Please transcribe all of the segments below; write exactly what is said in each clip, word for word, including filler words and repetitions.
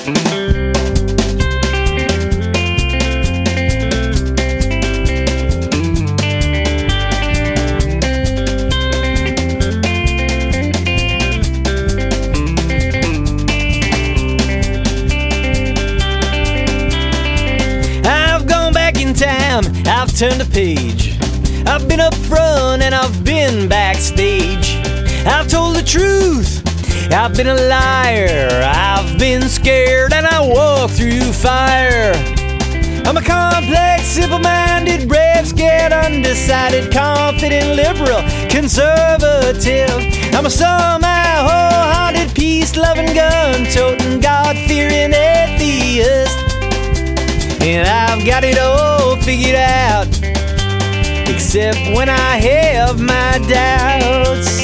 I've turned a page. I've been up front and I've been backstage. I've told the truth, I've been a liar. I've been scared and I walk through fire. I'm a complex, simple-minded, brave, scared, undecided, confident, liberal, conservative. I'm a somehow wholehearted, peace-loving, gun-toting, God-fearing atheist. And I've got it all figured out, except when I have my doubts.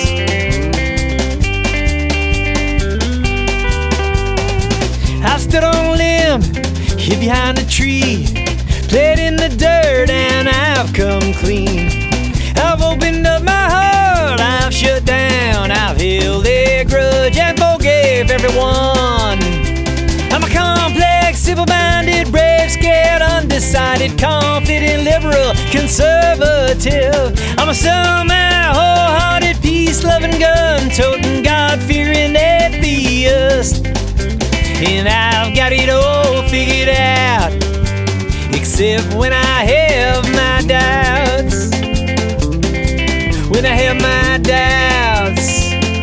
I've stood on a limb, hid behind a tree, played in the dirt and I've come clean. I've opened up my heart, I've shut down, I've held a grudge and forgave everyone. I'm a complex, simple-minded, brave, scared, undecided, confident, liberal, conservative. I'm a somehow wholehearted, peace-loving, gun-toting, God-fearing atheist. And I've got it all figured out, except when I have my doubts. When I have my doubts.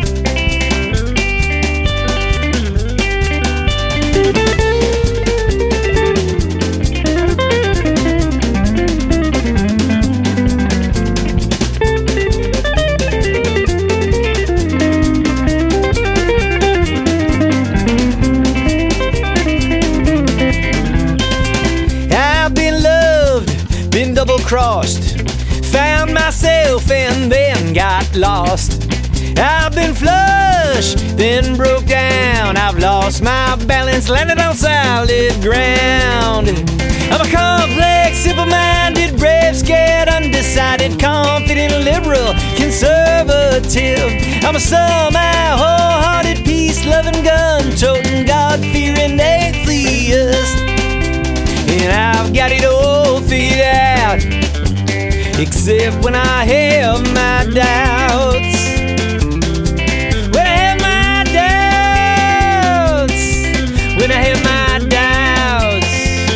Been double-crossed, found myself and then got lost. I've been flush, then broke down. I've lost my balance, landed on solid ground. I'm a complex, simple-minded, brave, scared, undecided, confident, liberal, conservative. I'm a somehow wholehearted, peace-loving, gun-toting, God-fearing atheist. And I've got it all figured out, except when I have my doubts. When I have my doubts. When I have my doubts.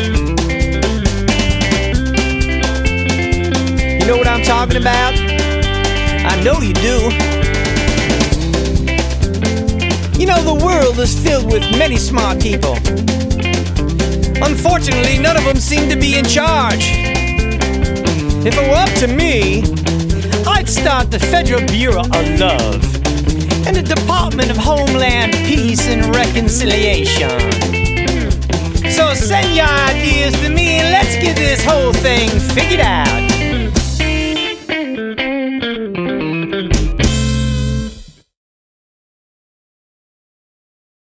You know what I'm talking about? I know you do. You know, the world is filled with many smart people. Unfortunately, none of them seem to be in charge. If it were up to me, I'd start the Federal Bureau of Love and the Department of Homeland Peace and Reconciliation. So send your ideas to me and let's get this whole thing figured out.